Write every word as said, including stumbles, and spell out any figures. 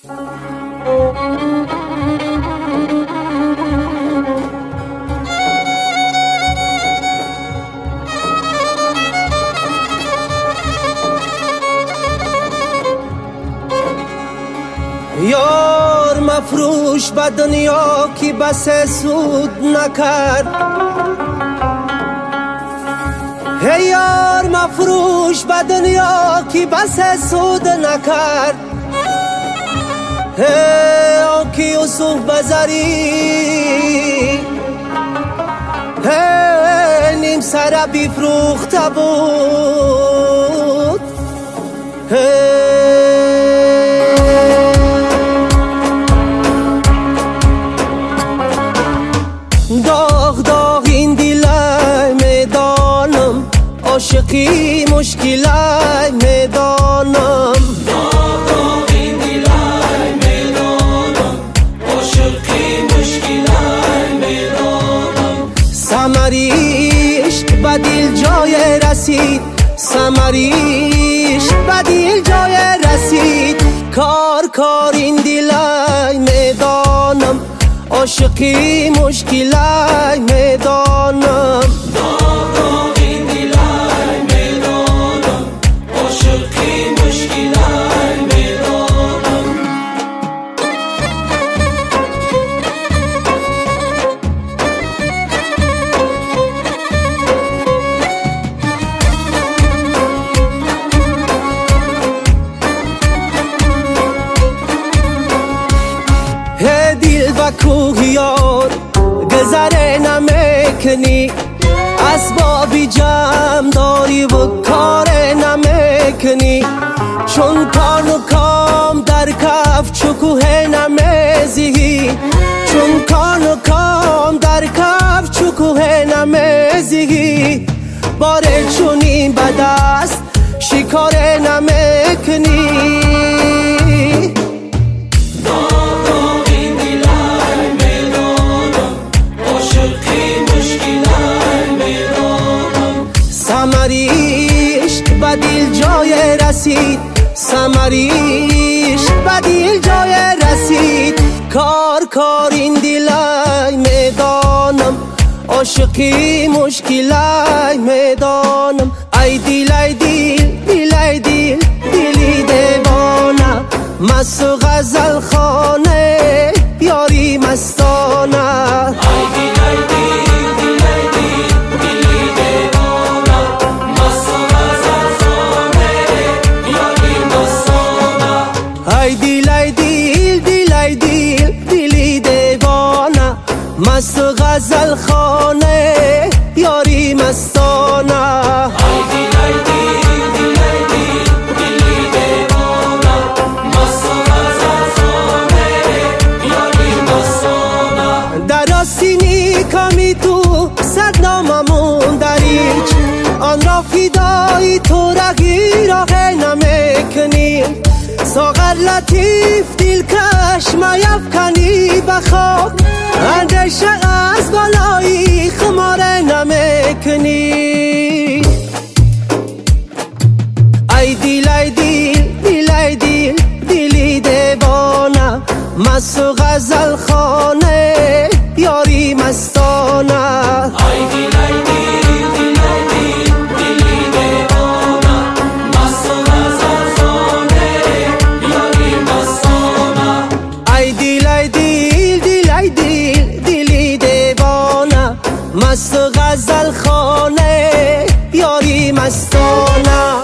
یار مفروش به دنیا کی بس سود نکرد، هی یار مفروش به دنیا کی بس سود نکرد، هی آنکی یوسف بزری هی نیم سر بیفروخته بود، هی داغ داغ این دیلای میدانم، عاشقی مشکلای میدانم، داغ داغ این دیلای میدانم، عاشقی مشکلای میدانم. ثمریش به دل جای رسید، ثمریش به دل جای رسید، کار کار این دیلای میدانم، عاشقی مشکلای میدانم. داغ داغ این دیلای میدانم، عاشقی مشکلای میدانم. هی دل و کوه یار گذره نمیکنی، اسبابی جمع داری و کار نمیکنی، چون کان و کام در کف چکوه نمیزی، چون کان و کام در کف چکوه نمیزی، باره چونی به دست شکار نمیکنی. ثمریش به دل جای رسید، ثمریش به دل جای رسید، کار کار این دیلای میدانم، عاشقی مشکلای میدانم. ای دیل ای دیل دیل ای دیل دیلی دیوانه، مست و غزل خانه یاری مستانه. ای دیل ای دیل دیل ای دیل دیلی دیوانه، مست و غزل خانه یاری مستانه. ای دیل ای دیل دیل ای دیل دیلی دیوانه، مست و غزل خانه یاری مستانه. ای دیل ای دیل دیل ای دیل دیلی دیوانه، مست و غزل خانه یاری مستانه. در آستینی کامی تو صد ناممون دریج، آن را فدای تو رگی راه نمیکنی، ساغر لطیف دلکش میفکنی به خاک، اندیشه از بالایی خماره نمیکنی. ای دیل ای دیل دیل ای دیل دیلی دیوانه، مست و غزل خانه یاری مستانه. ای دیل ای دیل دیل ای دیل دیلی دیوانه، مست و غزل خانه یاری مستانه. ای دیل ای دیل دیل ای دیل دیلی دیوانه، مست و غزل خانه یاری مستانه.